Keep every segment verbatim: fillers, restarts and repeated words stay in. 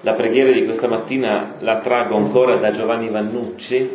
La preghiera di questa mattina la traggo ancora da Giovanni Vannucci.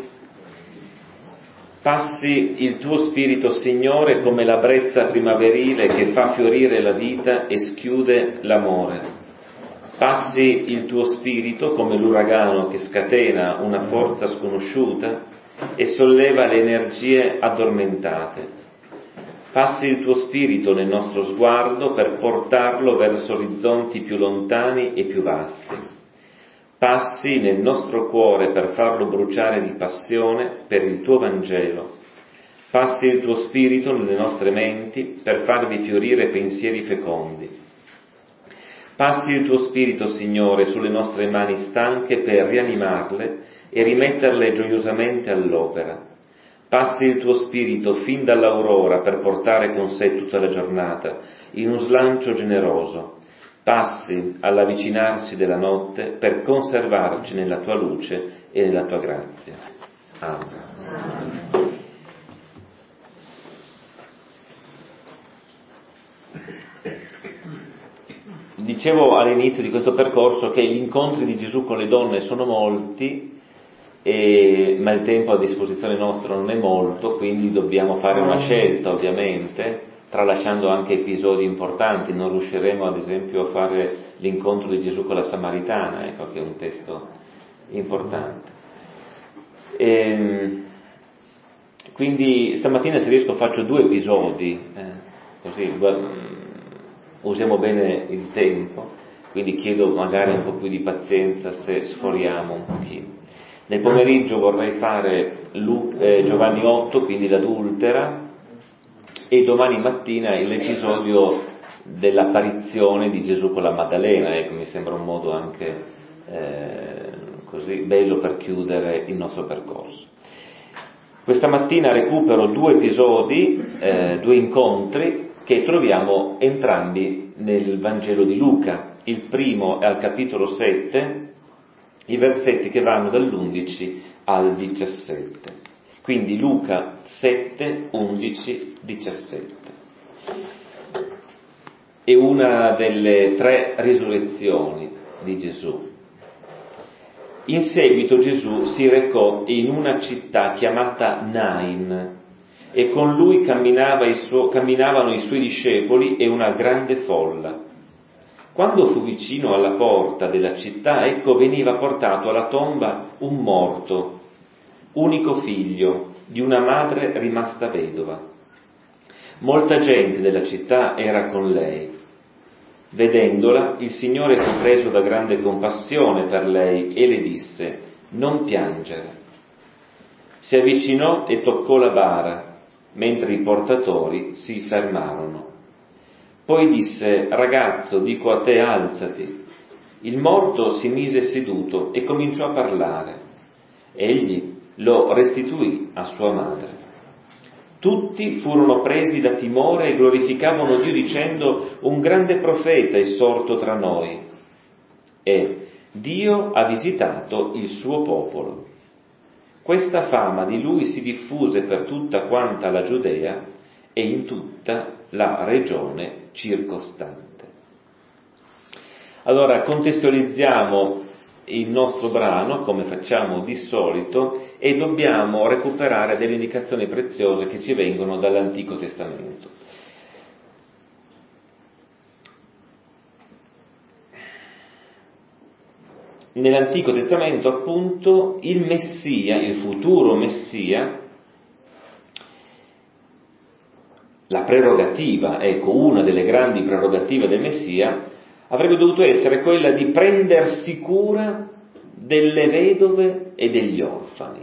Passi il tuo spirito, Signore, come la brezza primaverile che fa fiorire la vita e schiude l'amore. Passi il tuo spirito come l'uragano che scatena una forza sconosciuta e solleva le energie addormentate. Passi il tuo spirito nel nostro sguardo per portarlo verso orizzonti più lontani e più vasti. Passi nel nostro cuore per farlo bruciare di passione per il tuo Vangelo. Passi il tuo spirito nelle nostre menti per farvi fiorire pensieri fecondi. Passi il tuo spirito, Signore, sulle nostre mani stanche per rianimarle e rimetterle gioiosamente all'opera. Passi il tuo spirito fin dall'aurora per portare con sé tutta la giornata in un slancio generoso. Passi all'avvicinarsi della notte per conservarci nella tua luce e nella tua grazia. Amen. Dicevo all'inizio di questo percorso che gli incontri di Gesù con le donne sono molti, e, ma il tempo a disposizione nostro non è molto, quindi dobbiamo fare una scelta ovviamente, tralasciando anche episodi importanti. Non riusciremo ad esempio a fare l'incontro di Gesù con la Samaritana, ecco, che è un testo importante. E, quindi stamattina, se riesco, faccio due episodi, eh, così usiamo bene il tempo, quindi chiedo magari un po' più di pazienza se sforiamo un pochino. Nel pomeriggio vorrei fare Lu- eh, Giovanni otto, quindi l'adultera, e domani mattina l'episodio dell'apparizione di Gesù con la Maddalena. Ecco, mi sembra un modo anche eh, così bello per chiudere il nostro percorso. Questa mattina recupero due episodi, eh, due incontri che troviamo entrambi nel Vangelo di Luca. Il primo è al capitolo sette, i versetti che vanno dall'undici al diciassette. Quindi Luca sette, undici, diciassette. È una delle tre risurrezioni di Gesù. In seguito Gesù si recò in una città chiamata Nain e con lui camminava il suo, camminavano i suoi discepoli e una grande folla. Quando fu vicino alla porta della città, ecco veniva portato alla tomba un morto, unico figlio di una madre rimasta vedova. Molta gente della città era con lei. Vedendola, il Signore fu preso da grande compassione per lei e le disse: non piangere. Si avvicinò e toccò la bara, mentre i portatori si fermarono. Poi disse: ragazzo, dico a te, alzati. Il morto si mise seduto e cominciò a parlare. Egli lo restituì a sua madre. Tutti furono presi da timore e glorificavano Dio dicendo: un grande profeta è sorto tra noi e Dio ha visitato il suo popolo. Questa fama di lui si diffuse per tutta quanta la Giudea e in tutta la regione circostante. Allora contestualizziamo il nostro brano come facciamo di solito e dobbiamo recuperare delle indicazioni preziose che ci vengono dall'Antico Testamento. Nell'Antico Testamento, appunto, il Messia, il futuro Messia, la prerogativa, ecco, una delle grandi prerogative del Messia, avrebbe dovuto essere quella di prendersi cura delle vedove e degli orfani.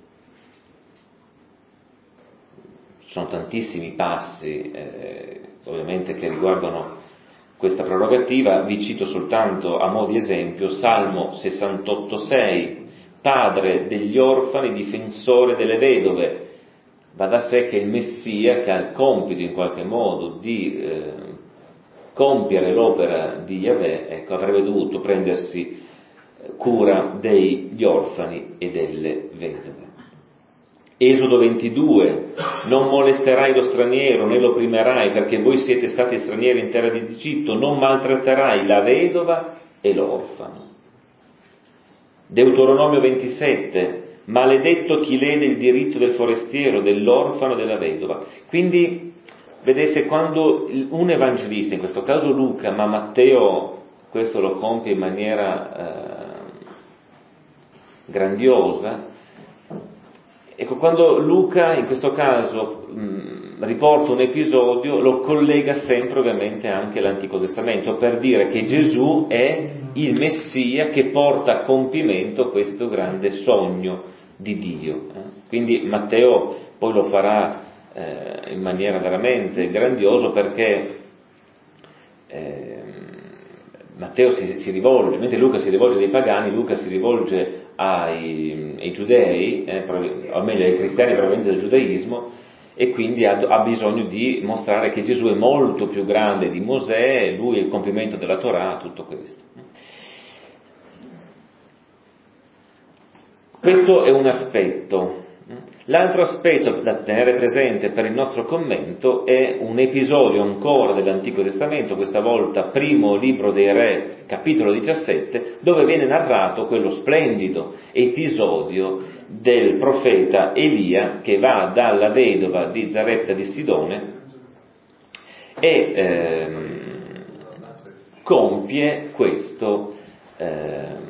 Ci sono tantissimi passi, eh, ovviamente, che riguardano questa prerogativa. Vi cito soltanto a mo' di esempio Salmo sessantotto sei: padre degli orfani, difensore delle vedove. Va da sé che il Messia, che ha il compito in qualche modo di eh, compiere l'opera di Yahweh, ecco, avrebbe dovuto prendersi cura degli orfani e delle vedove. Esodo ventidue: non molesterai lo straniero né lo opprimerai, perché voi siete stati stranieri in terra di Egitto, non maltratterai la vedova e l'orfano. Deuteronomio ventisette, maledetto chi lede il diritto del forestiero, dell'orfano e della vedova. Quindi, vedete, quando un evangelista, in questo caso Luca, ma Matteo questo lo compie in maniera eh, grandiosa, ecco, quando Luca in questo caso mh, riporta un episodio, lo collega sempre ovviamente anche all'Antico Testamento, per dire che Gesù è il Messia che porta a compimento questo grande sogno di Dio. Quindi Matteo poi lo farà eh, in maniera veramente grandiosa, perché eh, Matteo si, si rivolge, mentre Luca si rivolge ai pagani, Luca si rivolge ai, ai giudei, eh, o meglio ai cristiani probabilmente del giudaismo, e quindi ha, ha bisogno di mostrare che Gesù è molto più grande di Mosè, lui è il compimento della Torah, tutto questo. Questo è un aspetto. L'altro aspetto da tenere presente per il nostro commento è un episodio ancora dell'Antico Testamento, questa volta primo libro dei Re, capitolo diciassette, dove viene narrato quello splendido episodio del profeta Elia che va dalla vedova di Zaretta di Sidone e ehm, compie questo ehm,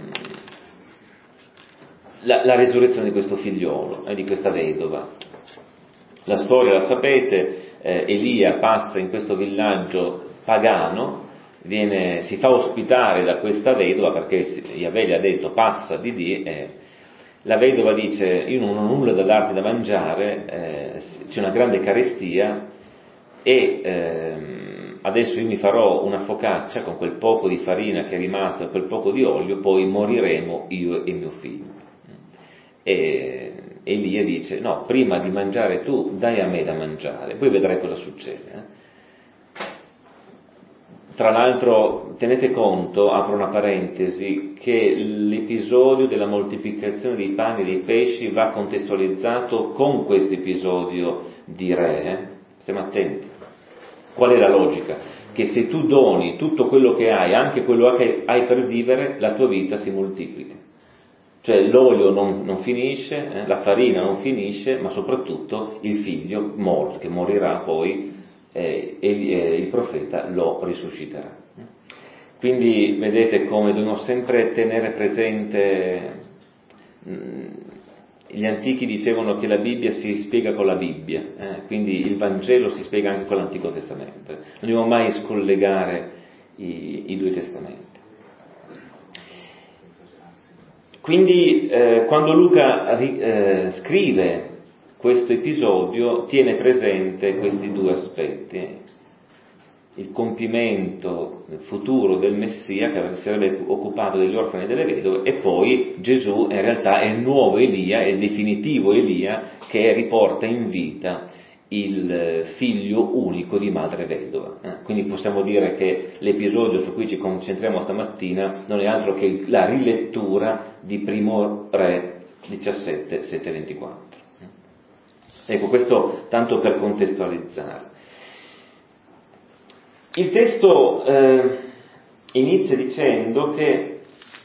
La, la resurrezione di questo figliolo e eh, di questa vedova. La storia la sapete, eh, Elia passa in questo villaggio pagano, viene, si fa ospitare da questa vedova perché Yahweh gli ha detto passa di lì, eh, la vedova dice io non ho nulla da darti da mangiare, eh, c'è una grande carestia e ehm, adesso io mi farò una focaccia con quel poco di farina che è rimasto e quel poco di olio, poi moriremo io e mio figlio. E Elia dice no, prima di mangiare tu dai a me da mangiare, poi vedrai cosa succede. eh. Tra l'altro tenete conto, apro una parentesi, che l'episodio della moltiplicazione dei pani e dei pesci va contestualizzato con questo episodio di Re, eh? Stiamo attenti. Qual è la logica? Che se tu doni tutto quello che hai, anche quello che hai per vivere, la tua vita si moltiplica. Cioè l'olio non, non finisce, eh, la farina non finisce, ma soprattutto il figlio morto, che morirà poi, eh, e eh, il profeta lo risusciterà. Quindi vedete come dobbiamo sempre tenere presente, mh, gli antichi dicevano che la Bibbia si spiega con la Bibbia, eh, quindi il Vangelo si spiega anche con l'Antico Testamento. Non dobbiamo mai scollegare i, i due testamenti. Quindi eh, quando Luca eh, scrive questo episodio tiene presente questi due aspetti: il compimento futuro del Messia che si sarebbe occupato degli orfani e delle vedove, e poi Gesù in realtà è il nuovo Elia, è il definitivo Elia che riporta in vita il figlio unico di madre vedova. Eh? Quindi possiamo dire che l'episodio su cui ci concentriamo stamattina non è altro che la rilettura di Primo Re diciassette, sette ventiquattro. Ecco, questo tanto per contestualizzare. Il testo eh, inizia dicendo che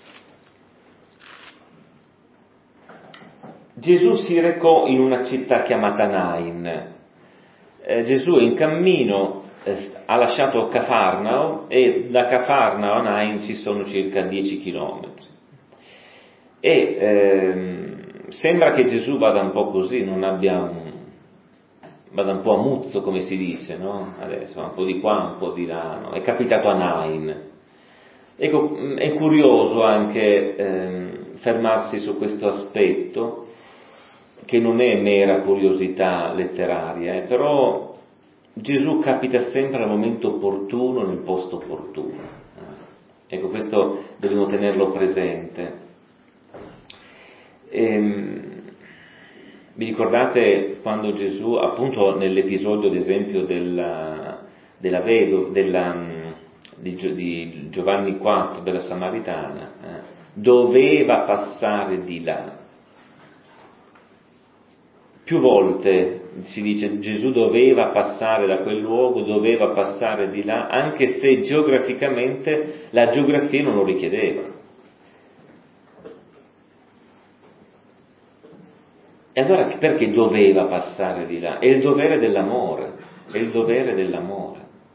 Gesù si recò in una città chiamata Nain. Eh, Gesù è in cammino, eh, ha lasciato Cafarnao e da Cafarnao a Nain ci sono circa dieci chilometri. E ehm, sembra che Gesù vada un po' così, non abbia un, vada un po' a muzzo, come si dice, no? Adesso un po' di qua, un po' di là, no? È capitato a Nain. Ecco, è curioso anche ehm, fermarsi su questo aspetto, che non è mera curiosità letteraria, eh, però Gesù capita sempre al momento opportuno, nel posto opportuno. Ecco, questo dobbiamo tenerlo presente. Ehm, vi ricordate quando Gesù, appunto nell'episodio ad esempio della, della vedova, della, di, di Giovanni quattro, della Samaritana, eh, doveva passare di là. Più volte si dice Gesù doveva passare da quel luogo, doveva passare di là, anche se geograficamente la geografia non lo richiedeva. E allora perché doveva passare di là? È il dovere dell'amore, è il dovere dell'amore.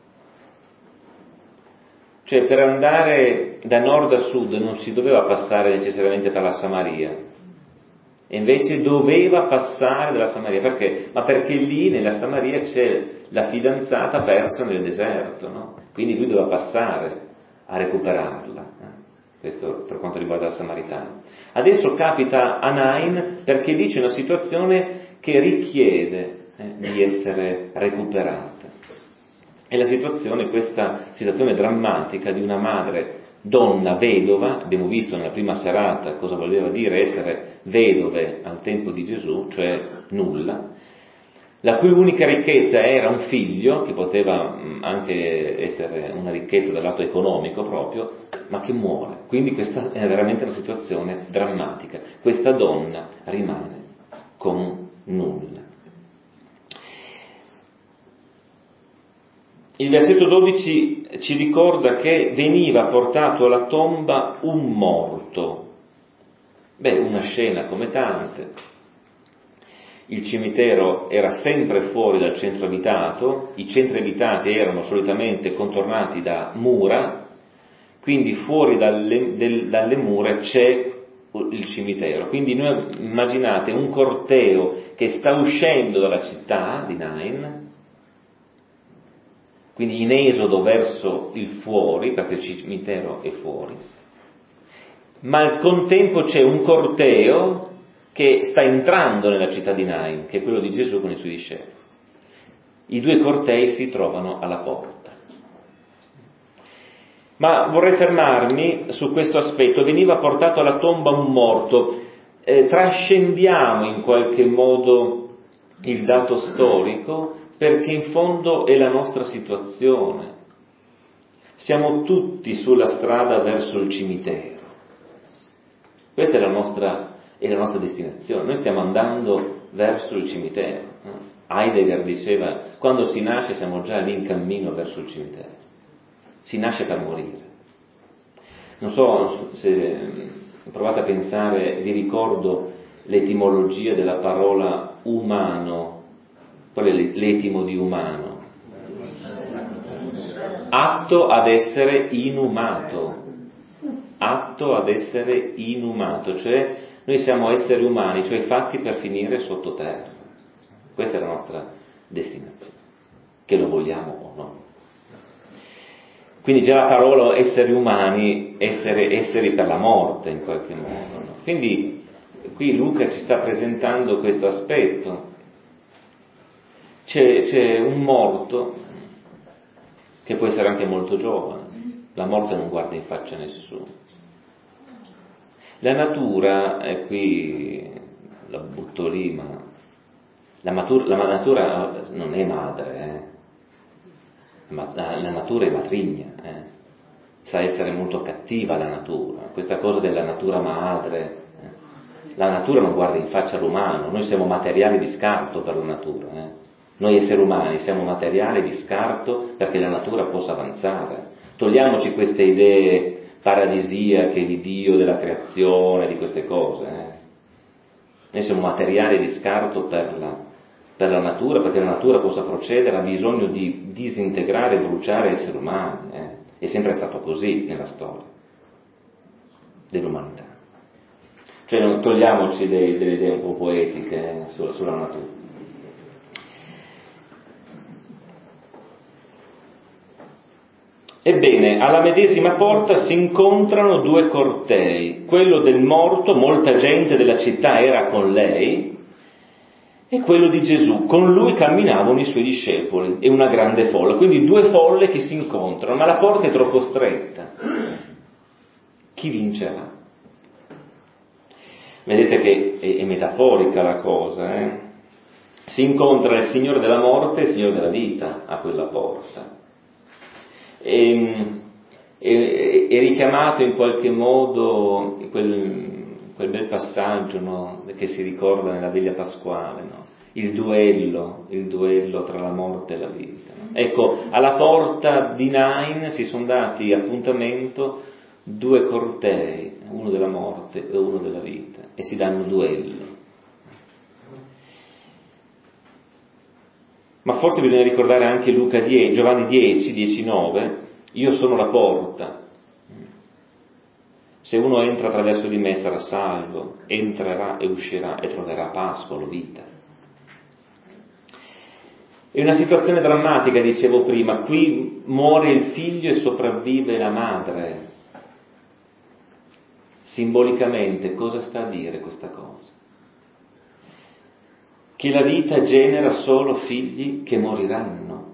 Cioè per andare da nord a sud non si doveva passare necessariamente per la Samaria, e invece doveva passare dalla Samaria. Perché? Ma perché lì nella Samaria c'è la fidanzata persa nel deserto, no? Quindi lui doveva passare a recuperarla. Eh? Questo per quanto riguarda il samaritano. Adesso capita a Nain perché lì c'è una situazione che richiede eh, di essere recuperata. È la situazione, questa situazione drammatica di una madre, donna vedova, abbiamo visto nella prima serata cosa voleva dire essere vedove al tempo di Gesù, cioè nulla, la cui unica ricchezza era un figlio, che poteva anche essere una ricchezza dal lato economico proprio, ma che muore. Quindi questa è veramente una situazione drammatica. Questa donna rimane con nulla. Il versetto dodici ci ricorda che veniva portato alla tomba un morto. Beh, una scena come tante. Il cimitero era sempre fuori dal centro abitato, i centri abitati erano solitamente contornati da mura, quindi fuori dalle, del, dalle mura c'è il cimitero. Quindi noi immaginate un corteo che sta uscendo dalla città di Nain, quindi in esodo verso il fuori, perché il cimitero è fuori, ma al contempo c'è un corteo che sta entrando nella città di Nain, che è quello di Gesù con i suoi discepoli. I due cortei si trovano alla porta. Ma vorrei fermarmi su questo aspetto. Veniva portato alla tomba un morto. Eh, trascendiamo in qualche modo il dato storico, perché in fondo è la nostra situazione. Siamo tutti sulla strada verso il cimitero. Questa è la nostra, è la nostra destinazione. Noi stiamo andando verso il cimitero. Heidegger diceva, quando si nasce siamo già lì in cammino verso il cimitero. Si nasce per morire. Non so se provate a pensare, vi ricordo l'etimologia della parola umano. Qual è l'etimo di umano? Atto ad essere inumato. Atto ad essere inumato, cioè noi siamo esseri umani, cioè fatti per finire sottoterra. Questa è la nostra destinazione, che lo vogliamo o no. Quindi già la parola esseri umani, essere, esseri per la morte in qualche modo. No? Quindi qui Luca ci sta presentando questo aspetto. C'è, c'è un morto, che può essere anche molto giovane, la morte non guarda in faccia a nessuno. La natura, e qui la butto lì, ma la, matura, la natura non è madre, eh. Ma la, la natura è matrigna, eh. Sa essere molto cattiva la natura, questa cosa della natura madre, eh. La natura non guarda in faccia all'umano, noi siamo materiali di scarto per la natura, eh. Noi esseri umani siamo materiale di scarto perché la natura possa avanzare. Togliamoci queste idee paradisiache di Dio, della creazione, di queste cose. Eh. Noi siamo materiale di scarto per la, per la natura, perché la natura possa procedere, ha bisogno di disintegrare e bruciare esseri umani. Eh. È sempre stato così nella storia dell'umanità. Cioè non togliamoci delle, delle idee un po' poetiche eh, su, sulla natura. Ebbene, alla medesima porta si incontrano due cortei, quello del morto, molta gente della città era con lei, e quello di Gesù. Con lui camminavano i suoi discepoli e una grande folla, quindi due folle che si incontrano, ma la porta è troppo stretta. Chi vincerà? Vedete che è, è metaforica la cosa, eh? Si incontra il Signore della morte e il Signore della vita a quella porta. È, è, è richiamato in qualche modo quel, quel bel passaggio, no? Che si ricorda nella veglia pasquale, no? il duello, il duello tra la morte e la vita. No? Ecco, alla porta di Nain si sono dati appuntamento due cortei, uno della morte e uno della vita, e si danno duello. Ma forse bisogna ricordare anche Luca dieci, Giovanni dieci, dieci nove, io sono la porta. Se uno entra attraverso di me sarà salvo, entrerà e uscirà e troverà pascolo, vita. È una situazione drammatica, dicevo prima, qui muore il figlio e sopravvive la madre. Simbolicamente cosa sta a dire questa cosa? Che la vita genera solo figli che moriranno.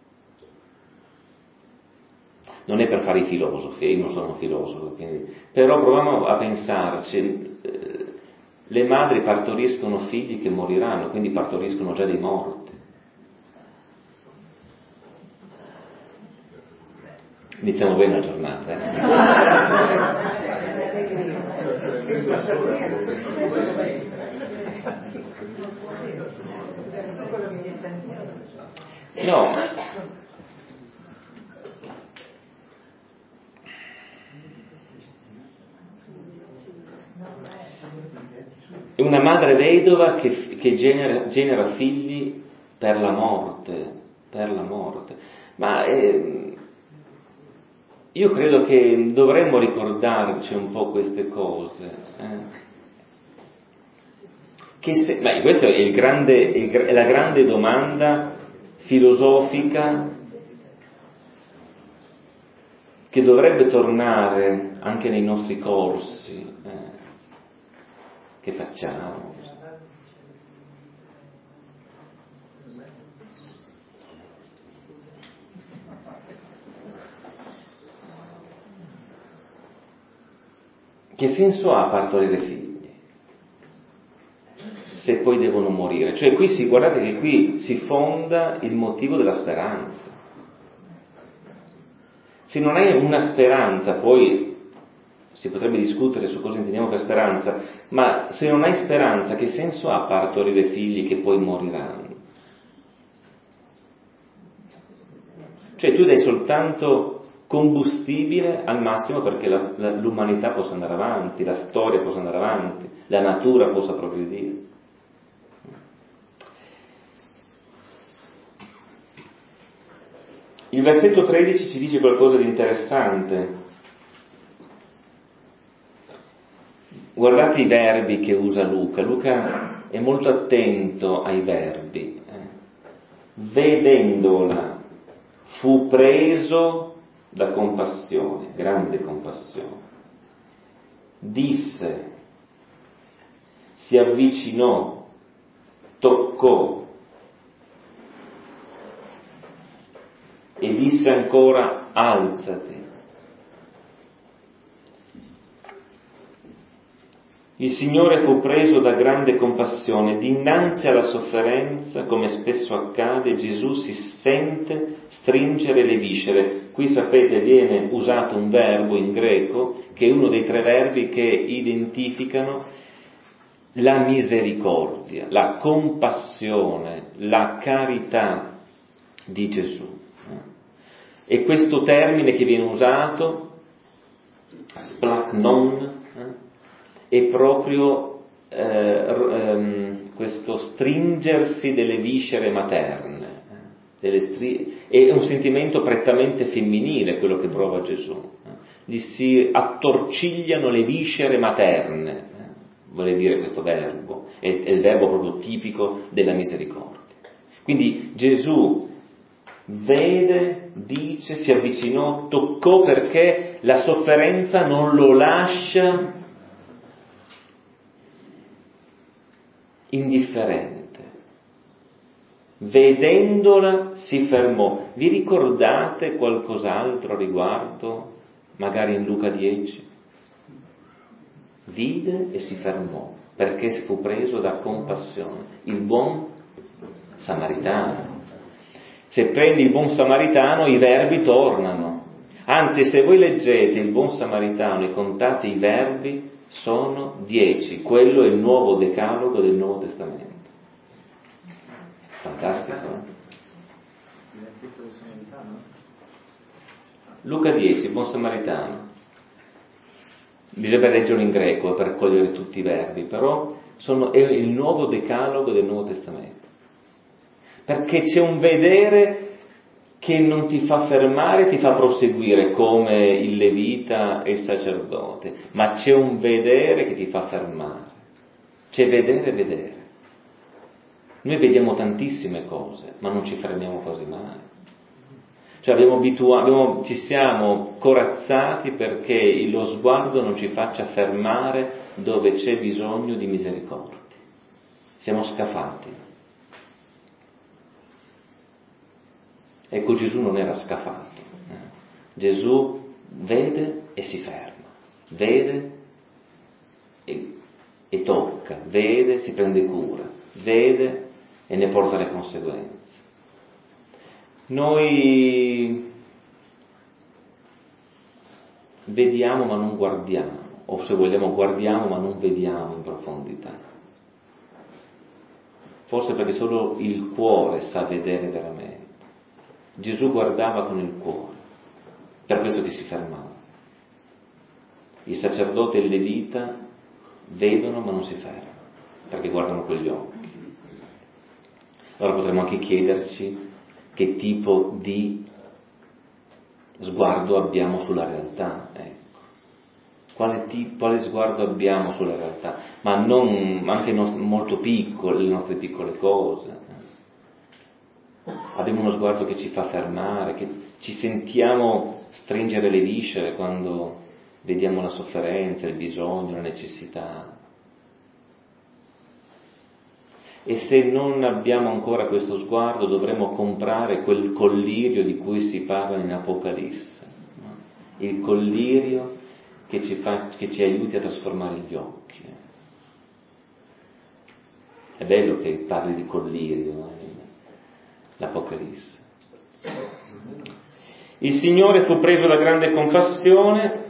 Non è per fare i filosofi, io non sono un filosofo, quindi, però proviamo a pensarci, eh, le madri partoriscono figli che moriranno, quindi partoriscono già dei morti. Iniziamo bene la giornata, eh? No. È una madre vedova che, che genera, genera figli per la morte, per la morte. Ma eh, io credo che dovremmo ricordarci un po' queste cose. Eh. Che se, ma questa è, il grande, il, è la grande domanda filosofica che dovrebbe tornare anche nei nostri corsi eh, che facciamo. Che senso ha partorire figli se poi devono morire? Cioè qui si, guardate che qui si fonda il motivo della speranza. Se non hai una speranza, poi si potrebbe discutere su cosa intendiamo per speranza, ma se non hai speranza, che senso ha partorire figli che poi moriranno? Cioè tu dai soltanto combustibile al massimo perché la, la, l'umanità possa andare avanti, la storia possa andare avanti, la natura possa progredire. Il versetto tredici ci dice qualcosa di interessante. Guardate i verbi che usa Luca. Luca è molto attento ai verbi. Vedendola, fu preso da compassione, grande compassione. Disse, si avvicinò, toccò e disse ancora, alzati. Il Signore fu preso da grande compassione. Dinanzi alla sofferenza, come spesso accade, Gesù si sente stringere le viscere. Qui sapete viene usato un verbo in greco che è uno dei tre verbi che identificano la misericordia, la compassione, la carità di Gesù. E questo termine che viene usato, splachnon, è proprio eh, ehm, questo stringersi delle viscere materne, delle stri- è un sentimento prettamente femminile quello che prova Gesù, gli si attorcigliano le viscere materne, vuole dire questo verbo, è, è il verbo proprio tipico della misericordia. Quindi Gesù vede, dice, si avvicinò, toccò perché la sofferenza non lo lascia indifferente. Vedendola si fermò. Vi ricordate qualcos'altro riguardo, magari in Luca dieci? Vide e si fermò perché fu preso da compassione. Il buon samaritano. Se prendi il buon samaritano i verbi tornano. Anzi, se voi leggete il buon samaritano e contate i verbi, sono dieci. Quello è il nuovo decalogo del Nuovo Testamento. Fantastico, eh? Luca dieci, il buon samaritano. Bisogna leggerlo in greco per cogliere tutti i verbi, però sono, è il nuovo decalogo del Nuovo Testamento. perché c'è un vedere che non ti fa fermare, ti fa proseguire come il levita e il sacerdote, ma c'è un vedere che ti fa fermare, c'è vedere e vedere. Noi vediamo tantissime cose, ma non ci fermiamo quasi mai. Cioè abbiamo abitua- abbiamo, ci siamo corazzati perché lo sguardo non ci faccia fermare dove c'è bisogno di misericordia. Siamo scafati. Ecco, Gesù non era scafato. Gesù vede e si ferma, vede e, e tocca, vede, si prende cura, vede e ne porta le conseguenze. Noi vediamo ma non guardiamo, o se vogliamo guardiamo ma non vediamo in profondità. Forse perché solo il cuore sa vedere veramente. Gesù guardava con il cuore, per questo che si fermava. Il sacerdote e il levita vedono ma non si fermano, perché guardano con gli occhi. Allora potremmo anche chiederci che tipo di sguardo abbiamo sulla realtà, ecco. Quale, tipo, quale sguardo abbiamo sulla realtà, ma non anche nost- molto piccole, le nostre piccole cose. Abbiamo uno sguardo che ci fa fermare, che ci sentiamo stringere le viscere quando vediamo la sofferenza, il bisogno, la necessità. E se non abbiamo ancora questo sguardo dovremo comprare quel collirio di cui si parla in Apocalisse, no? Il collirio che ci, fa, che ci aiuti a trasformare gli occhi. È bello che parli di collirio, no? L'Apocalisse. Il Signore fu preso da grande compassione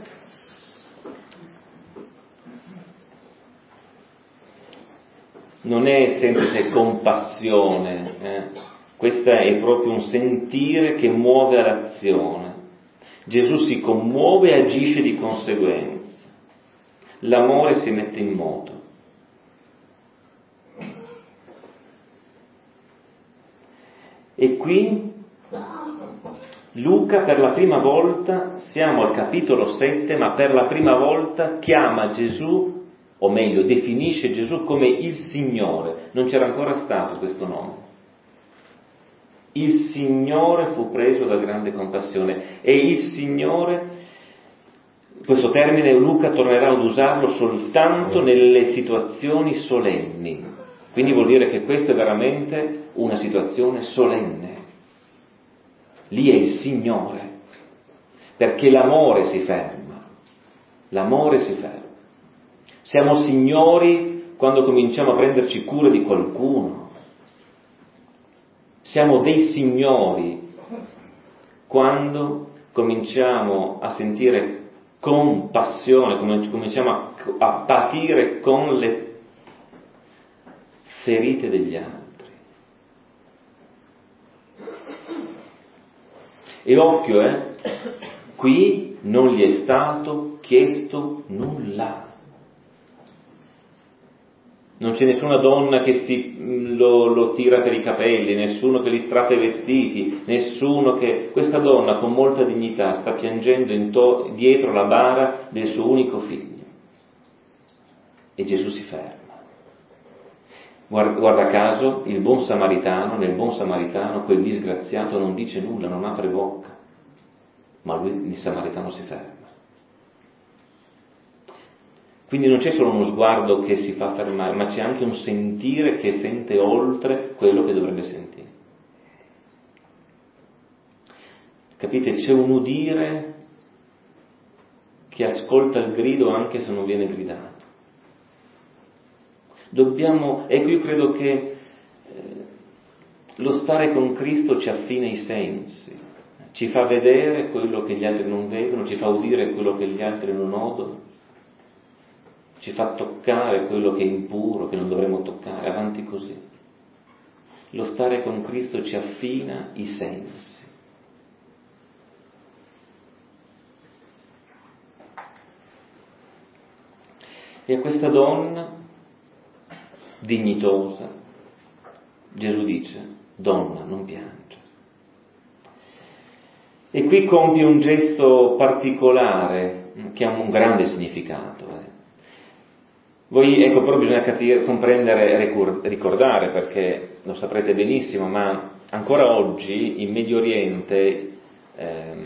non è semplice compassione, eh? Questo è proprio un sentire che muove all'azione. Gesù si commuove e agisce di conseguenza. L'amore si mette in moto. E qui Luca per la prima volta, siamo al capitolo sette, ma per la prima volta chiama Gesù, o meglio definisce Gesù come il Signore. Non c'era ancora stato questo nome. Il Signore fu preso da grande compassione, e il Signore, questo termine Luca tornerà ad usarlo soltanto nelle situazioni solenni, quindi vuol dire che questa è veramente una situazione solenne. Lì è il Signore, perché l'amore si ferma, l'amore si ferma. Siamo signori quando cominciamo a prenderci cura di qualcuno, siamo dei signori quando cominciamo a sentire compassione, cominciamo a, a patire con le ferite degli altri. E occhio, eh, qui non gli è stato chiesto nulla. Non c'è nessuna donna che si, lo, lo tira per i capelli, nessuno che gli strappa i vestiti, nessuno che... Questa donna con molta dignità sta piangendo in to... dietro la bara del suo unico figlio. E Gesù si ferma. Guarda, guarda caso, il buon samaritano, nel buon samaritano, quel disgraziato non dice nulla, non apre bocca, ma lui, il samaritano, si ferma. Quindi non c'è solo uno sguardo che si fa fermare, ma c'è anche un sentire che sente oltre quello che dovrebbe sentire. Capite? C'è un udire che ascolta il grido anche se non viene gridato. Dobbiamo, ecco, io credo che eh, lo stare con Cristo ci affina i sensi, ci fa vedere quello che gli altri non vedono, ci fa udire quello che gli altri non odono, ci fa toccare quello che è impuro, che non dovremmo toccare, avanti così. Lo stare con Cristo ci affina i sensi. E a questa donna dignitosa, Gesù dice, donna, non piangere. E qui compie un gesto particolare che ha un grande significato. Eh. Voi, ecco, però bisogna capire, comprendere e ricordare, perché lo saprete benissimo, ma ancora oggi in Medio Oriente ehm,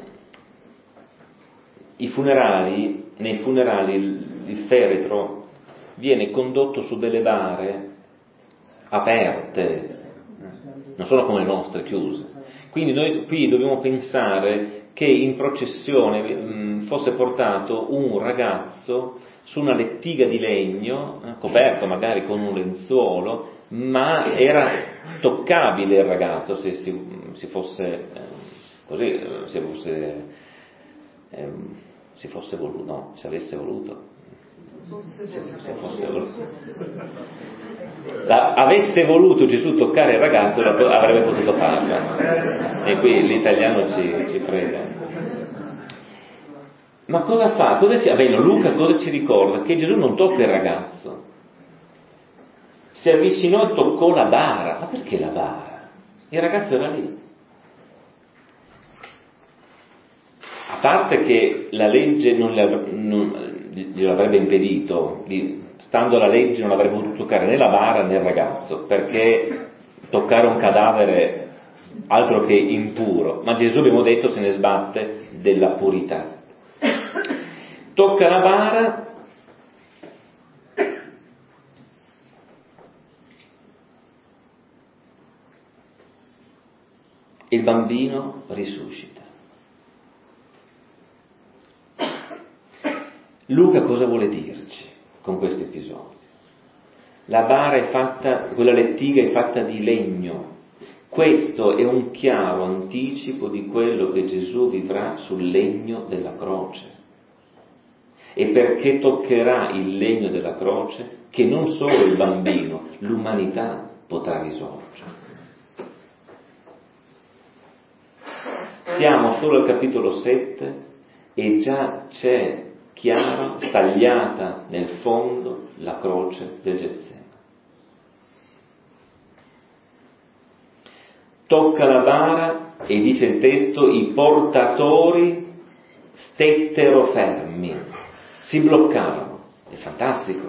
i funerali, nei funerali il, il feretro viene condotto su delle bare aperte, non sono come le nostre chiuse. Quindi noi qui dobbiamo pensare che in processione mh, fosse portato un ragazzo su una lettiga di legno, eh, coperto magari con un lenzuolo, ma era toccabile il ragazzo se si, si fosse eh, così, eh, se fosse eh, si fosse voluto, no, se avesse voluto. Se fosse voluto. La, avesse voluto Gesù toccare il ragazzo, avrebbe potuto farlo. E qui l'italiano ci, ci frega. Ma cosa fa? Cosa ci, beh, Luca cosa ci ricorda? Che Gesù non tocca il ragazzo. Si avvicinò e toccò la bara. Ma perché la bara? Il ragazzo era lì. A parte che la legge non, non glielo avrebbe impedito, stando alla legge non avrebbe potuto toccare né la bara né il ragazzo, perché toccare un cadavere altro che impuro, ma Gesù, abbiamo detto, se ne sbatte della purità. Tocca la bara, il bambino risuscita. Luca cosa vuole dirci con questo episodio? La bara è fatta, quella lettiga è fatta di legno. Questo è un chiaro anticipo di quello che Gesù vivrà sul legno della croce. E perché toccherà il legno della croce che non solo il bambino, l'umanità potrà risorgere. Siamo solo al capitolo sette e già c'è chiara, stagliata nel fondo, la croce del Getsemani. Tocca la bara e dice il testo, i portatori stettero fermi, si bloccarono. È fantastico.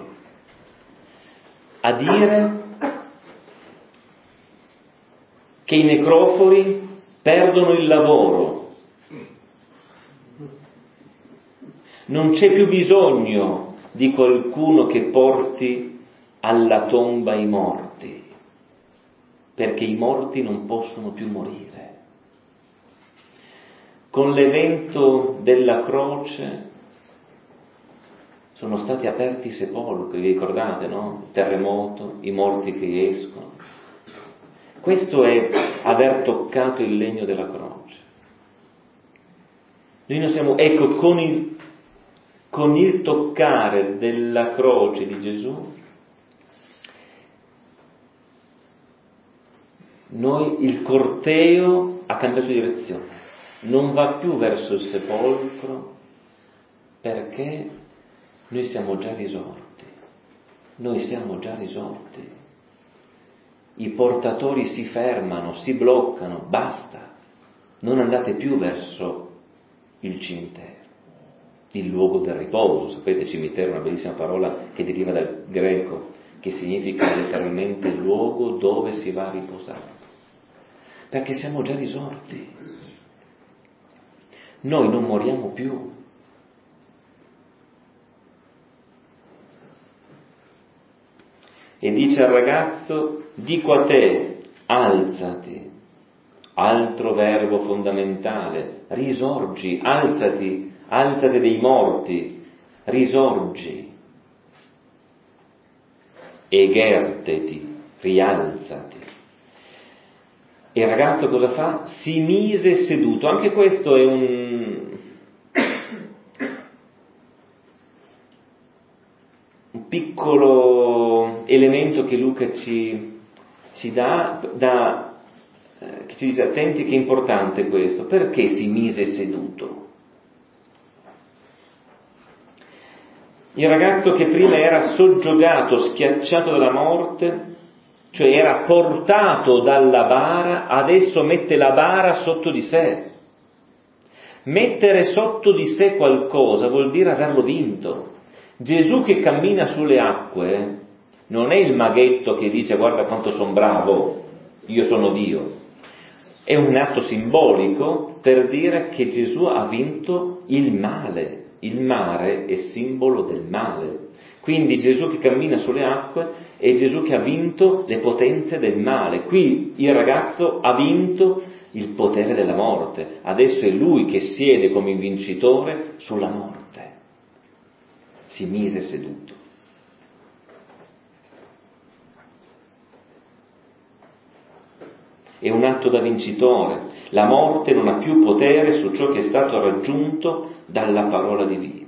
A dire che i necrofori perdono il lavoro. Non c'è più bisogno di qualcuno che porti alla tomba i morti, perché i morti non possono più morire. Con l'evento della croce sono stati aperti i sepolcri, vi ricordate, no? Il terremoto, i morti che escono. Questo è aver toccato il legno della croce. Noi non siamo, ecco, con il Con il toccare della croce di Gesù, noi, il corteo ha cambiato direzione, non va più verso il sepolcro, perché noi siamo già risorti, noi siamo già risorti. I portatori si fermano, si bloccano, basta, non andate più verso il cimitero. Il luogo del riposo, sapete, cimitero è una bellissima parola che deriva dal greco, che significa letteralmente luogo dove si va a riposare, perché siamo già risorti, noi non moriamo più. E dice al ragazzo, dico a te, alzati, altro verbo fondamentale, risorgi, alzati, alzati dei morti, risorgi, egerteti, rialzati. E il ragazzo cosa fa? Si mise seduto. Anche questo è un, un piccolo elemento che Luca ci, ci dà, da, eh, che ci dice attenti che è importante questo. Perché si mise seduto? Il ragazzo che prima era soggiogato, schiacciato dalla morte, cioè era portato dalla bara, adesso mette la bara sotto di sé. Mettere sotto di sé qualcosa vuol dire averlo vinto. Gesù che cammina sulle acque non è il maghetto che dice guarda quanto sono bravo, io sono Dio. È un atto simbolico per dire che Gesù ha vinto il male. Il mare è simbolo del male. Quindi Gesù che cammina sulle acque è Gesù che ha vinto le potenze del male. Qui il ragazzo ha vinto il potere della morte. Adesso è lui che siede come vincitore sulla morte. Si mise seduto. È un atto da vincitore. La morte non ha più potere su ciò che è stato raggiunto dalla parola di vita.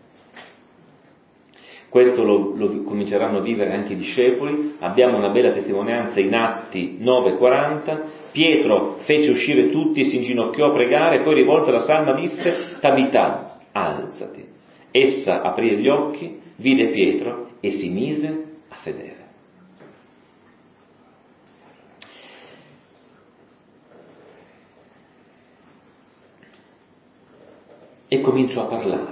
Questo lo, lo cominceranno a vivere anche i discepoli. Abbiamo una bella testimonianza in Atti nove quaranta. Pietro fece uscire tutti, si inginocchiò a pregare, poi rivolta la salma disse: Tabità, alzati. Essa aprì gli occhi, vide Pietro e si mise a sedere. E cominciò a parlare.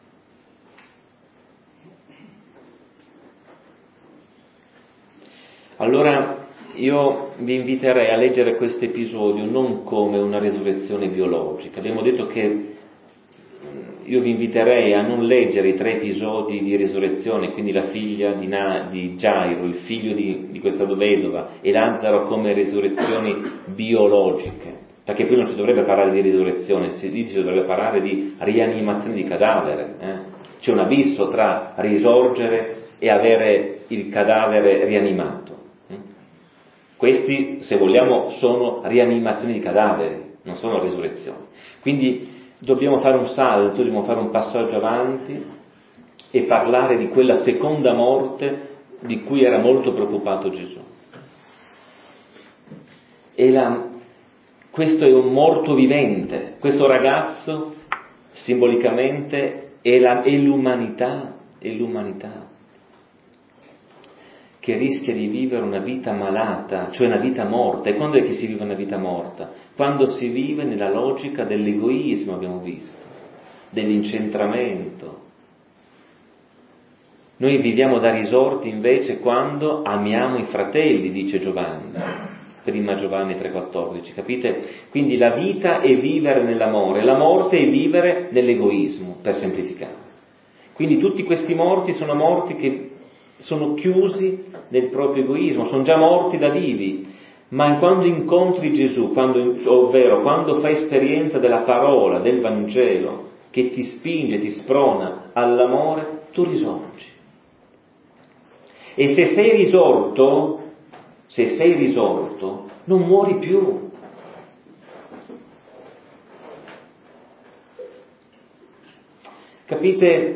Allora io vi inviterei a leggere questo episodio non come una resurrezione biologica. Abbiamo detto che io vi inviterei a non leggere i tre episodi di risurrezione, quindi la figlia di, Na, di Gairo, il figlio di, di questa vedova e Lazzaro come risurrezioni biologiche, perché qui non si dovrebbe parlare di risurrezione, si dice si dovrebbe parlare di rianimazione di cadavere. Eh? C'è un abisso tra risorgere e avere il cadavere rianimato. Questi, se vogliamo, sono rianimazioni di cadaveri, non sono risurrezioni. Quindi dobbiamo fare un salto, dobbiamo fare un passaggio avanti e parlare di quella seconda morte di cui era molto preoccupato Gesù. E la, questo è un morto vivente, questo ragazzo simbolicamente è, la, è l'umanità, è l'umanità. Che rischia di vivere una vita malata, cioè una vita morta. E quando è che si vive una vita morta? Quando si vive nella logica dell'egoismo, abbiamo visto, dell'incentramento. Noi viviamo da risorti invece quando amiamo i fratelli, dice Giovanni, prima Giovanni tre quattordici, capite? Quindi la vita è vivere nell'amore, la morte è vivere nell'egoismo, per semplificare. Quindi tutti questi morti sono morti che sono chiusi nel proprio egoismo, sono già morti da vivi, ma quando incontri Gesù, quando, ovvero quando fai esperienza della parola, del Vangelo, che ti spinge, ti sprona all'amore, tu risorgi. E se sei risorto, se sei risorto, non muori più. Capite?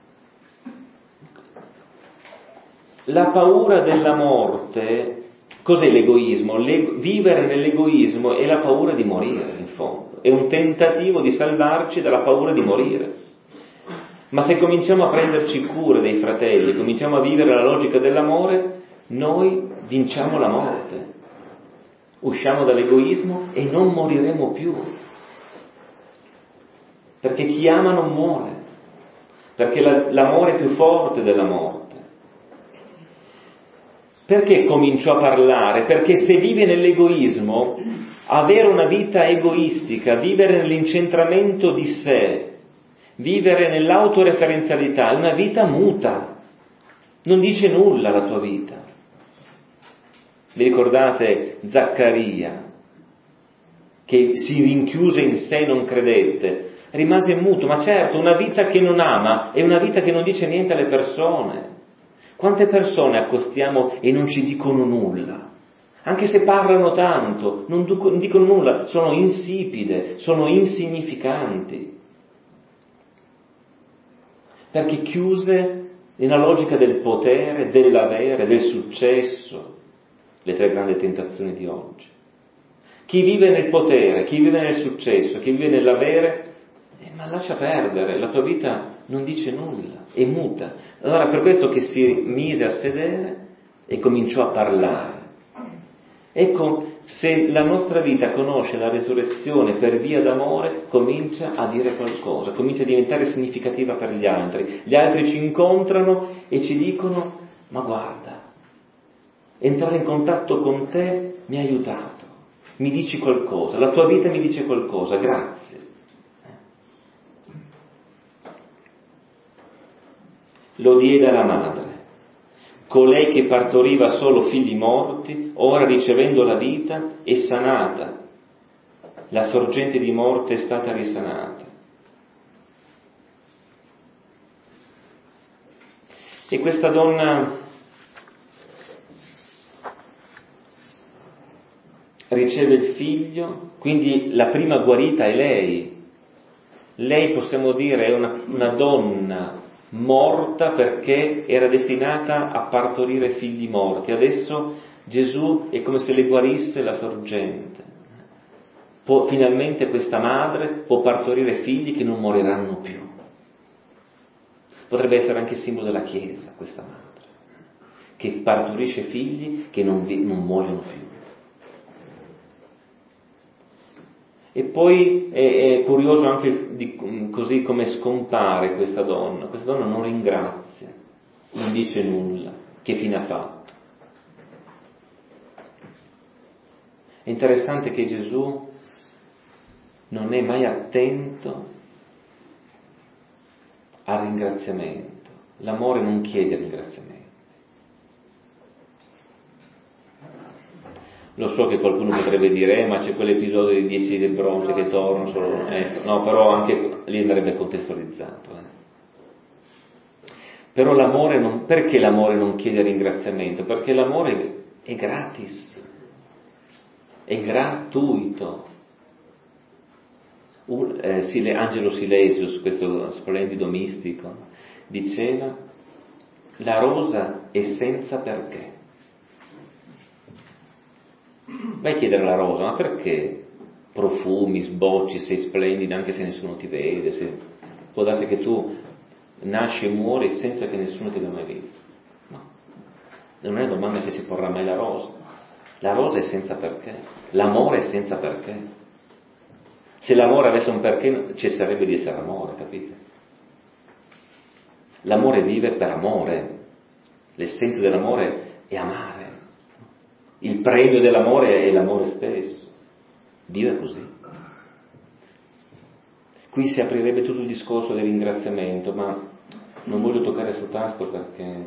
La paura della morte, cos'è l'egoismo? Le, vivere nell'egoismo è la paura di morire, in fondo. È un tentativo di salvarci dalla paura di morire. Ma se cominciamo a prenderci cura dei fratelli, cominciamo a vivere la logica dell'amore, noi vinciamo la morte. Usciamo dall'egoismo e non moriremo più. Perché chi ama non muore. Perché la, l'amore è più forte della morte. Perché comincio a parlare? Perché se vive nell'egoismo, avere una vita egoistica, vivere nell'incentramento di sé, vivere nell'autoreferenzialità, è una vita muta, non dice nulla la tua vita. Vi ricordate Zaccaria, che si rinchiuse in sé e non credette, rimase muto, ma certo una vita che non ama è una vita che non dice niente alle persone. Quante persone accostiamo e non ci dicono nulla? Anche se parlano tanto, non dicono nulla, sono insipide, sono insignificanti. Perché chiuse nella logica del potere, dell'avere, del successo, le tre grandi tentazioni di oggi. Chi vive nel potere, chi vive nel successo, chi vive nell'avere, eh, ma lascia perdere, la tua vita non dice nulla, è muta. Allora per questo che si mise a sedere e cominciò a parlare. Ecco, se la nostra vita conosce la resurrezione per via d'amore, comincia a dire qualcosa, comincia a diventare significativa per gli altri. Gli altri ci incontrano e ci dicono: ma guarda, entrare in contatto con te mi ha aiutato, mi dici qualcosa, la tua vita mi dice qualcosa, grazie. Lo diede alla madre, colei che partoriva solo figli morti, ora ricevendo la vita è sanata, la sorgente di morte è stata risanata. E questa donna riceve il figlio, quindi la prima guarita è lei. Lei, possiamo dire, è una, una donna morta perché era destinata a partorire figli morti. Adesso Gesù è come se le guarisse la sorgente. Può, finalmente questa madre può partorire figli che non moriranno più. Potrebbe essere anche il simbolo della Chiesa, questa madre, che partorisce figli che non, vi, non muoiono più. E poi è, è curioso anche di, così come scompare questa donna. Questa donna non ringrazia, non dice nulla. Che fine ha fatto? È interessante che Gesù non è mai attento al ringraziamento. L'amore non chiede ringraziamento. Lo so che qualcuno potrebbe dire, eh, ma c'è quell'episodio di dieci lebbrosi che tornano solo... Eh, no, però anche lì andrebbe contestualizzato. Eh. Però l'amore non... Perché l'amore non chiede ringraziamento? Perché l'amore è gratis, è gratuito. Un, eh, Sile, Angelo Silesius, questo splendido mistico, diceva: la rosa è senza perché. Vai a chiedere alla rosa: ma perché profumi, sbocci, sei splendida anche se nessuno ti vede? Se... Può darsi che tu nasci e muori senza che nessuno ti abbia mai visto. No, non è una domanda che si porrà mai la rosa. La rosa è senza perché, l'amore è senza perché. Se l'amore avesse un perché cesserebbe di essere amore, capite? L'amore vive per amore, l'essenza dell'amore è amare. Il premio dell'amore è l'amore stesso. Dio è così. Qui si aprirebbe tutto il discorso del ringraziamento, ma non voglio toccare sul tasto perché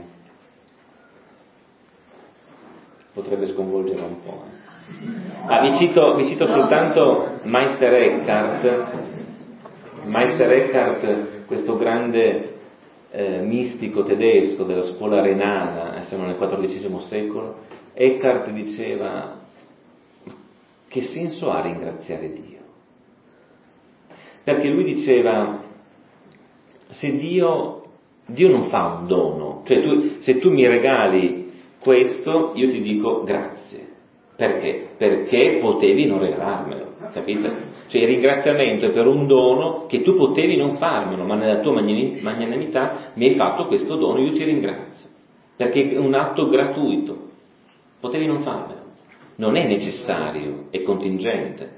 potrebbe sconvolgere un po'. Ah, vi cito, vi cito soltanto Meister Eckhart, Meister Eckhart, questo grande eh, mistico tedesco della scuola renana, siamo nel quattordicesimo secolo. Eckhart diceva: che senso ha ringraziare Dio? Perché lui diceva: se Dio, Dio non fa un dono, cioè tu, se tu mi regali questo, io ti dico grazie. Perché? Perché potevi non regalarmelo, capite? Cioè il ringraziamento è per un dono che tu potevi non farmelo, ma nella tua magnanimità mi hai fatto questo dono, io ti ringrazio. Perché è un atto gratuito. Potevi non farmelo, non è necessario, è contingente.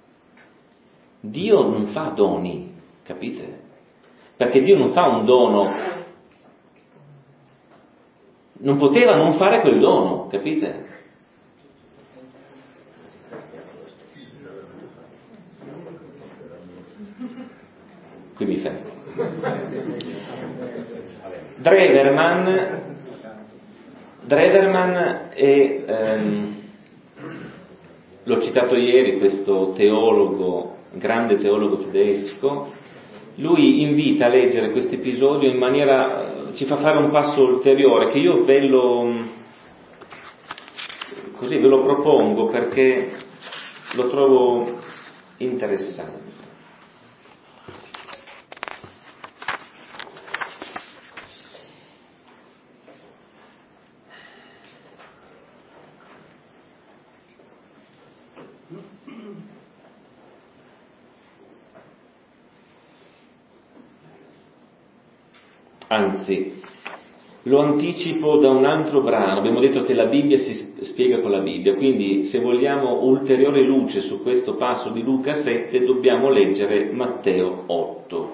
Dio non fa doni, capite? Perché Dio non fa un dono, non poteva non fare quel dono, capite? Qui mi fermo. Dreverman Dreverman è, ehm, l'ho citato ieri, questo teologo, grande teologo tedesco. Lui invita a leggere questo episodio in maniera, ci fa fare un passo ulteriore che io ve lo, così ve lo propongo perché lo trovo interessante. Anzi, Lo anticipo da un altro brano. Abbiamo detto che la Bibbia si spiega con la Bibbia, quindi se vogliamo ulteriore luce su questo passo di Luca sette dobbiamo leggere Matteo otto.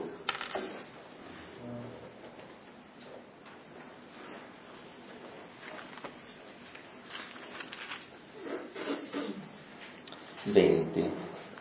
venti.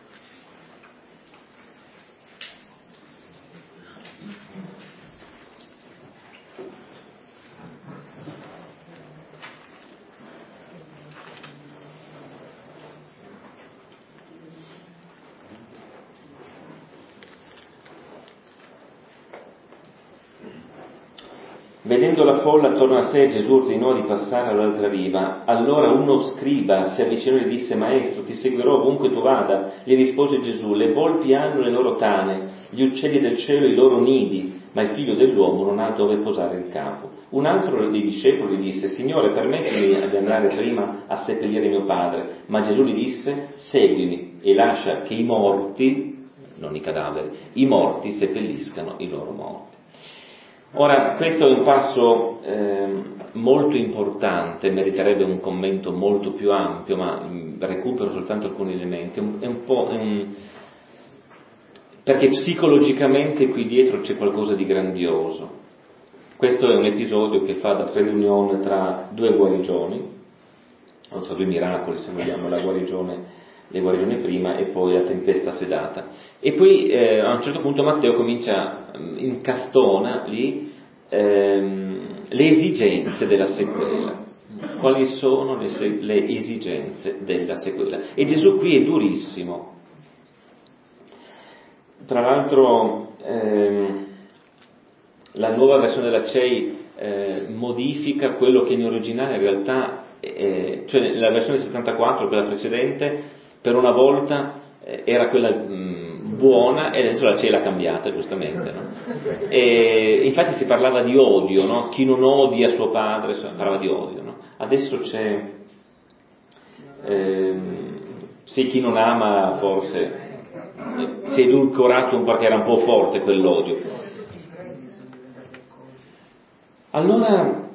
Vedendo la folla attorno a sé, Gesù ordinò di passare all'altra riva. Allora uno scriba si avvicinò e gli disse: Maestro, ti seguirò ovunque tu vada. Gli rispose Gesù: le volpi hanno le loro tane, gli uccelli del cielo i loro nidi, ma il figlio dell'uomo non ha dove posare il capo. Un altro dei discepoli gli disse: Signore, permettimi di andare prima a seppellire mio padre. Ma Gesù gli disse: seguimi e lascia che i morti, non i cadaveri, i morti seppelliscano i loro morti. Ora, questo è un passo eh, molto importante, meriterebbe un commento molto più ampio, ma mh, recupero soltanto alcuni elementi. È un, è un po', è un, perché psicologicamente qui dietro c'è qualcosa di grandioso. Questo è un episodio che fa da trade union tra due guarigioni, o tra due miracoli, se vogliamo, la guarigione, le guarigioni prima e poi la tempesta sedata. E poi eh, a un certo punto Matteo comincia, incastona lì ehm, le esigenze della sequela. Quali sono le, se- le esigenze della sequela? E Gesù qui è durissimo. Tra l'altro ehm, la nuova versione della C E I eh, modifica quello che in originale in realtà, eh, cioè la versione settantaquattro, quella precedente, per una volta eh, era quella mh, buona e adesso la C E I l'ha cambiata, giustamente, no? E infatti si parlava di odio, no? Chi non odia suo padre, si parlava di odio, no? Adesso c'è ehm, sì, chi non ama forse eh, si è edulcorato un po' perché era un po' forte quell'odio. Allora,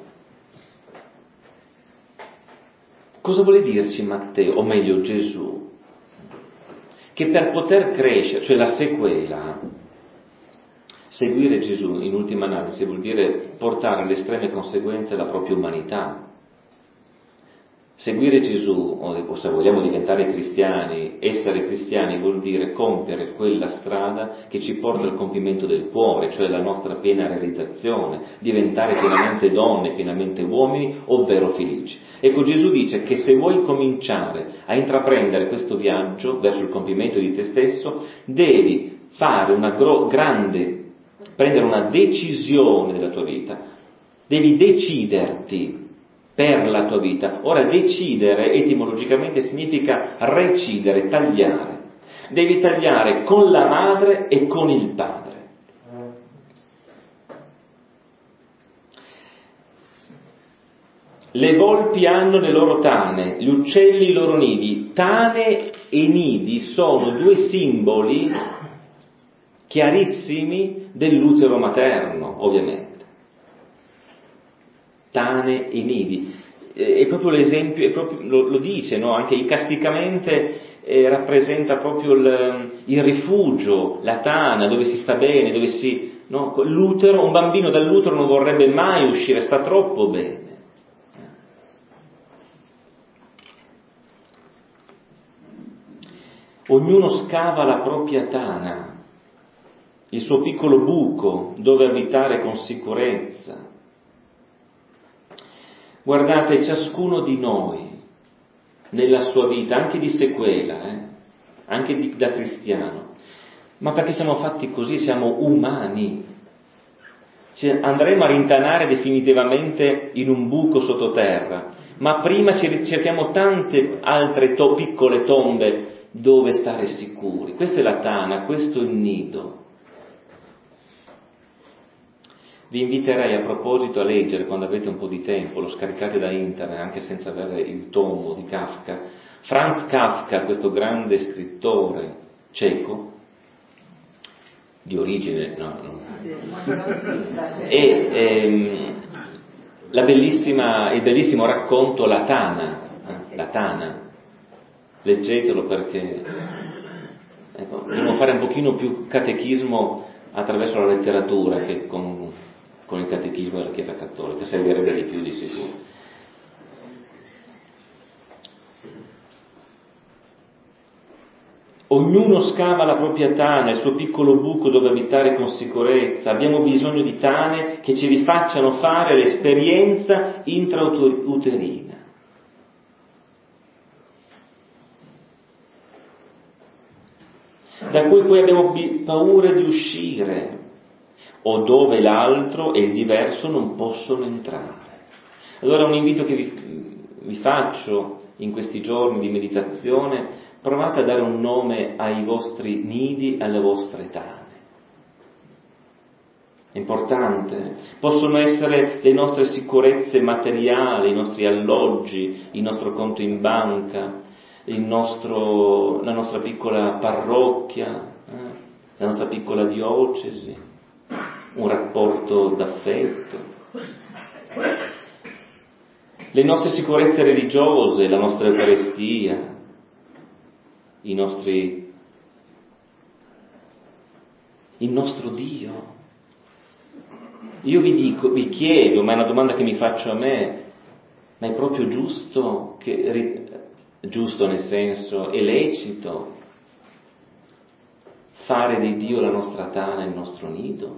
cosa vuole dirci Matteo, o meglio Gesù? Che per poter crescere, cioè la sequela, seguire Gesù in ultima analisi vuol dire portare alle estreme conseguenze la propria umanità. Seguire Gesù, o se vogliamo diventare cristiani, essere cristiani vuol dire compiere quella strada che ci porta al compimento del cuore, cioè la nostra piena realizzazione, diventare pienamente donne, pienamente uomini, ovvero felici. Ecco, Gesù dice che se vuoi cominciare a intraprendere questo viaggio verso il compimento di te stesso, devi fare una gro- grande, prendere una decisione della tua vita, devi deciderti per la tua vita. Ora, decidere etimologicamente significa recidere, tagliare. Devi tagliare con la madre e con il padre. Le volpi hanno le loro tane, gli uccelli i loro nidi. Tane e nidi sono due simboli chiarissimi dell'utero materno, ovviamente. Tane e nidi, è proprio l'esempio, è proprio, lo, lo dice, no? Anche icasticamente eh, rappresenta proprio il, il rifugio, la tana, dove si sta bene, dove si, no? L'utero, un bambino dall'utero non vorrebbe mai uscire, sta troppo bene. Ognuno scava la propria tana, il suo piccolo buco dove abitare con sicurezza. Guardate, ciascuno di noi, nella sua vita, anche di sequela, eh, anche di, da cristiano, ma perché siamo fatti così, siamo umani, cioè, andremo a rintanare definitivamente in un buco sottoterra, ma prima cerchiamo tante altre to- piccole tombe dove stare sicuri. Questa è la tana, questo è il nido. Vi inviterei a proposito a leggere, quando avete un po' di tempo, lo scaricate da internet anche senza avere il tomo di Kafka. Franz Kafka, questo grande scrittore ceco, di origine, no, no. E, ehm, la bellissima, il bellissimo racconto La Tana, La Tana, leggetelo perché ecco, dobbiamo fare un pochino più catechismo attraverso la letteratura che con, con il catechismo della Chiesa Cattolica, servirebbe di più di sicuro. Ognuno scava la propria tana, il suo piccolo buco dove abitare con sicurezza. Abbiamo bisogno di tane che ci rifacciano fare l'esperienza intrauterina. Da cui poi abbiamo paura di uscire, o dove l'altro e il diverso non possono entrare. Allora un invito che vi, vi faccio in questi giorni di meditazione: provate a dare un nome ai vostri nidi, alle vostre tane. È importante. Possono essere le nostre sicurezze materiali, i nostri alloggi, il nostro conto in banca, il nostro, la nostra piccola parrocchia, eh, la nostra piccola diocesi, un rapporto d'affetto, le nostre sicurezze religiose, la nostra Eucaristia, i nostri, il nostro Dio. Io vi dico, vi chiedo, ma è una domanda che mi faccio a me: ma è proprio giusto, che, giusto nel senso, è lecito fare di Dio la nostra tana, il nostro nido?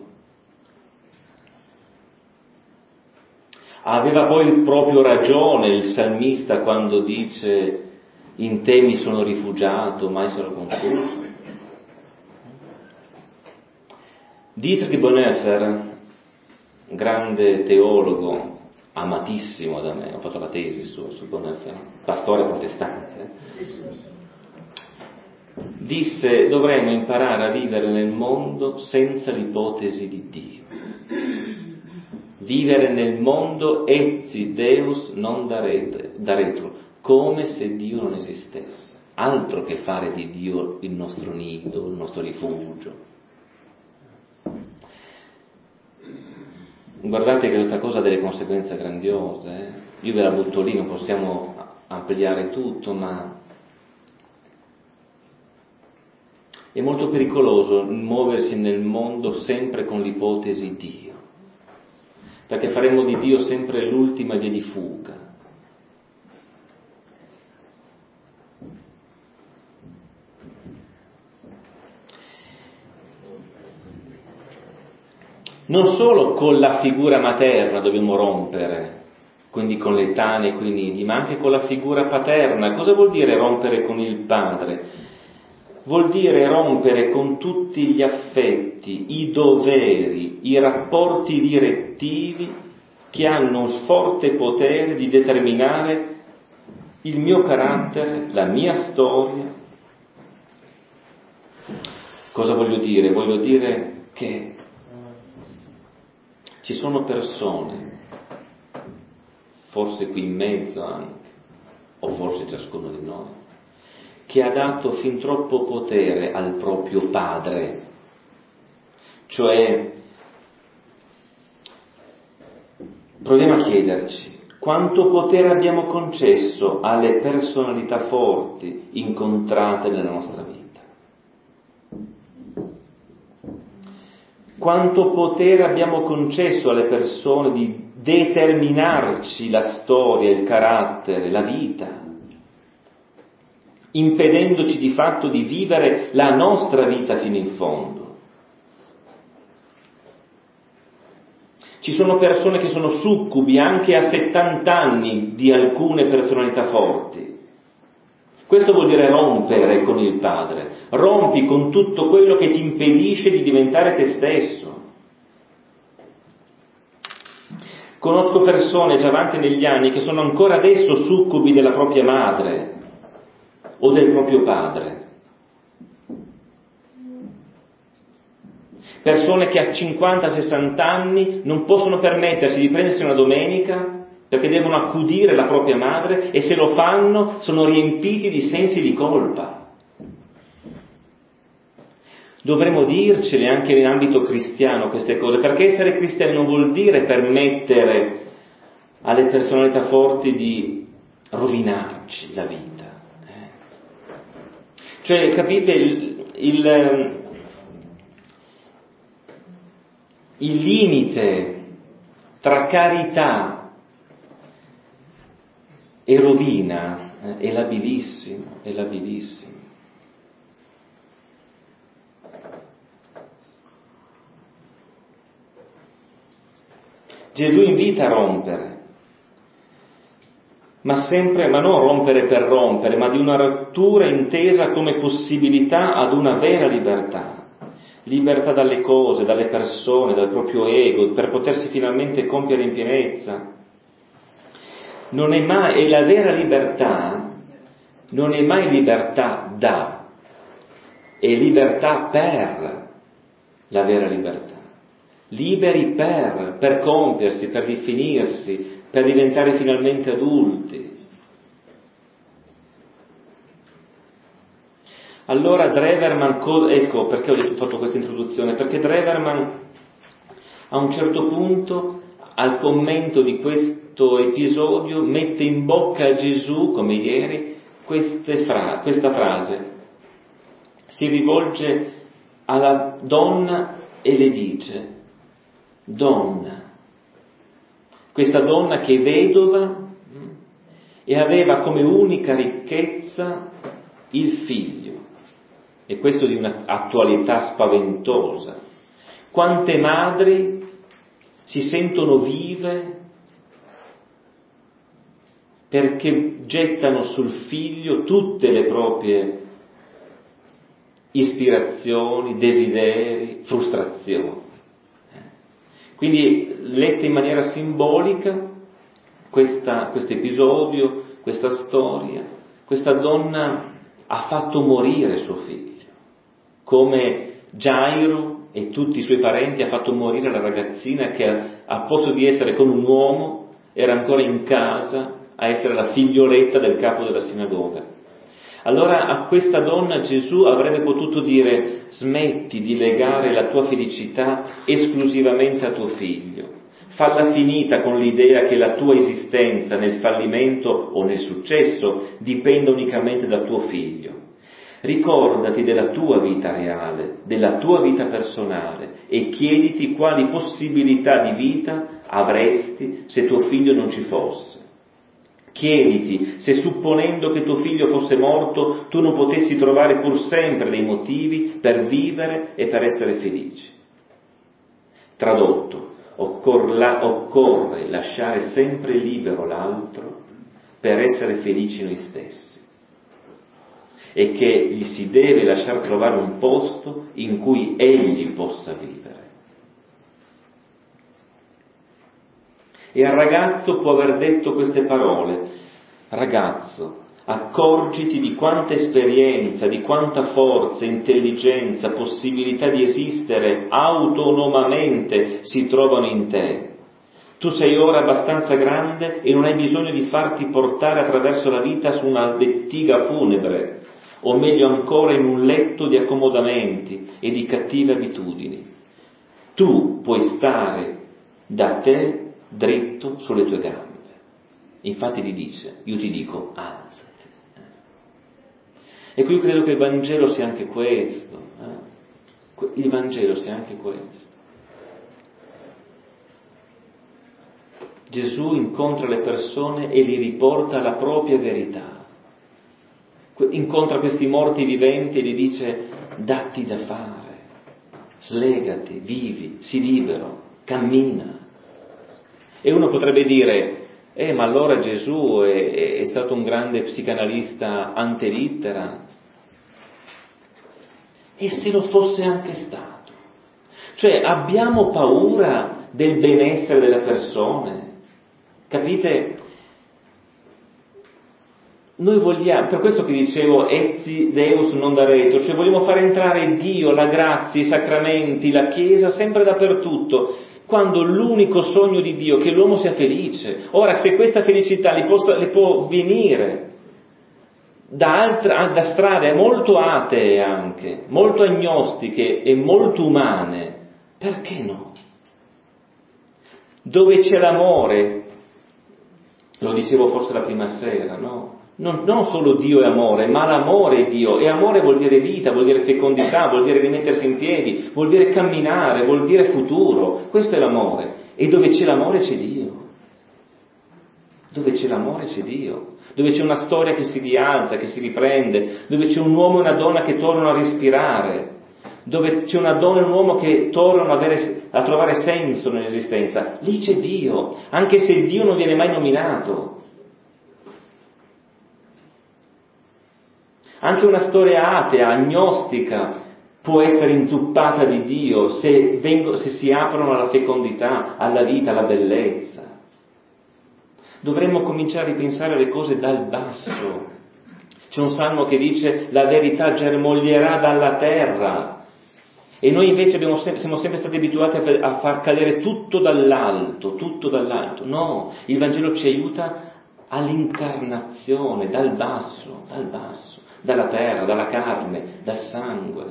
Aveva poi proprio ragione il salmista quando dice: in te mi sono rifugiato, mai sarò confuso. Dietrich Bonhoeffer, grande teologo, amatissimo da me, ho fatto la tesi su, su Bonhoeffer, pastore protestante, disse: dovremmo imparare a vivere nel mondo senza l'ipotesi di Dio. Vivere nel mondo etsi Deus non daretro, come se Dio non esistesse. Altro che fare di Dio il nostro nido, il nostro rifugio. Guardate che questa cosa ha delle conseguenze grandiose. Eh? Io ve la butto lì, non possiamo ampliare tutto, ma è molto pericoloso muoversi nel mondo sempre con l'ipotesi Dio, perché faremo di Dio sempre l'ultima via di fuga. Non solo con la figura materna dobbiamo rompere, quindi con le tane e con i nidi, ma anche con la figura paterna. Cosa vuol dire rompere con il padre? Vuol dire rompere con tutti gli affetti, i doveri, i rapporti direttivi che hanno il forte potere di determinare il mio carattere, la mia storia. Cosa voglio dire? Voglio dire che ci sono persone, forse qui in mezzo anche, o forse ciascuno di noi, che ha dato fin troppo potere al proprio padre, cioè proviamo a chiederci quanto potere abbiamo concesso alle personalità forti incontrate nella nostra vita. Quanto potere abbiamo concesso alle persone di determinarci la storia, il carattere, la vita, impedendoci di fatto di vivere la nostra vita fino in fondo. Ci sono persone che sono succubi anche a settanta anni di alcune personalità forti. Questo vuol dire rompere con il padre. Rompi con tutto quello che ti impedisce di diventare te stesso. Conosco persone già avanti negli anni che sono ancora adesso succubi della propria madre o del proprio padre. Persone che a cinquanta sessanta anni non possono permettersi di prendersi una domenica perché devono accudire la propria madre, e se lo fanno sono riempiti di sensi di colpa. Dovremmo dircele anche in ambito cristiano queste cose, perché essere cristiani non vuol dire permettere alle personalità forti di rovinarci la vita. Eh? Cioè, capite, il, il, il limite tra carità e rovina eh, è labilissimo, è labilissimo. Gesù invita a rompere, ma sempre, ma non rompere per rompere, ma di una rottura intesa come possibilità ad una vera libertà, libertà dalle cose, dalle persone, dal proprio ego, per potersi finalmente compiere in pienezza. Non è mai, e la vera libertà non è mai libertà da, è libertà per la vera libertà. Liberi per, per compiersi, per definirsi, per diventare finalmente adulti. Allora Dreverman, ecco perché ho fatto questa introduzione, perché Dreverman a un certo punto, al commento di questo episodio, mette in bocca a Gesù, come ieri, queste fra- questa frase. Si rivolge alla donna e le dice: donna, questa donna che è vedova e aveva come unica ricchezza il figlio, e questo di un'attualità spaventosa. Quante madri si sentono vive perché gettano sul figlio tutte le proprie ispirazioni, desideri, frustrazioni. Quindi, letta in maniera simbolica, questa, questo episodio, questa storia, questa donna ha fatto morire suo figlio, come Gairo e tutti i suoi parenti ha fatto morire la ragazzina che, al posto di essere con un uomo, era ancora in casa a essere la figlioletta del capo della sinagoga. Allora a questa donna Gesù avrebbe potuto dire: smetti di legare la tua felicità esclusivamente a tuo figlio, falla finita con l'idea che la tua esistenza nel fallimento o nel successo dipenda unicamente dal tuo figlio. Ricordati della tua vita reale, della tua vita personale e chiediti quali possibilità di vita avresti se tuo figlio non ci fosse. Chiediti se, supponendo che tuo figlio fosse morto, tu non potessi trovare pur sempre dei motivi per vivere e per essere felici. Tradotto, occorre, occorre lasciare sempre libero l'altro per essere felici noi stessi, e che gli si deve lasciar trovare un posto in cui egli possa vivere. E al ragazzo può aver detto queste parole: ragazzo, accorgiti di quanta esperienza, di quanta forza, intelligenza, possibilità di esistere autonomamente si trovano in te. Tu sei ora abbastanza grande e non hai bisogno di farti portare attraverso la vita su una lettiga funebre, o meglio ancora in un letto di accomodamenti e di cattive abitudini. Tu puoi stare da te dritto sulle tue gambe. Infatti gli dice: io ti dico, alzati. E qui credo che il Vangelo sia anche questo. Eh? Il Vangelo sia anche questo. Gesù incontra le persone e li riporta alla propria verità. Incontra questi morti viventi e gli dice: datti da fare, slegati, vivi, sii libero, cammina. E uno potrebbe dire: eh, ma allora Gesù è, è stato un grande psicanalista ante litteram. E se lo fosse anche stato? Cioè, abbiamo paura del benessere delle persone? Capite? Noi vogliamo, per questo che dicevo etsi Deus non daretur, cioè vogliamo far entrare Dio, la grazia, i sacramenti, la Chiesa sempre dappertutto, quando l'unico sogno di Dio è che l'uomo sia felice. Ora, se questa felicità li può, li può venire da, altre, da strade molto atee anche, molto agnostiche e molto umane, perché no? Dove c'è l'amore, dicevo forse la prima sera, no? Non, non solo Dio è amore, ma l'amore è Dio, e amore vuol dire vita, vuol dire fecondità, vuol dire rimettersi in piedi, vuol dire camminare, vuol dire futuro, questo è l'amore, e dove c'è l'amore c'è Dio, dove c'è l'amore c'è Dio, dove c'è una storia che si rialza, che si riprende, dove c'è un uomo e una donna che tornano a respirare, dove c'è una donna e un uomo che tornano a, avere, a trovare senso nell'esistenza, lì c'è Dio, anche se Dio non viene mai nominato. Anche una storia atea, agnostica, può essere inzuppata di Dio se, vengo, se si aprono alla fecondità, alla vita, alla bellezza. Dovremmo cominciare a ripensare le cose dal basso. C'è un salmo che dice: la verità germoglierà dalla terra. E noi invece abbiamo sempre, siamo sempre stati abituati a, a far cadere tutto dall'alto, tutto dall'alto. No, il Vangelo ci aiuta all'incarnazione, dal basso, dal basso. Dalla terra, dalla carne, dal sangue.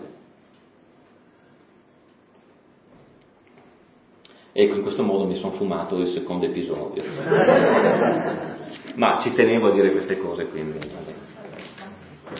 Ecco, in questo modo mi sono fumato il secondo episodio. Ma ci tenevo a dire queste cose, quindi. Vabbè.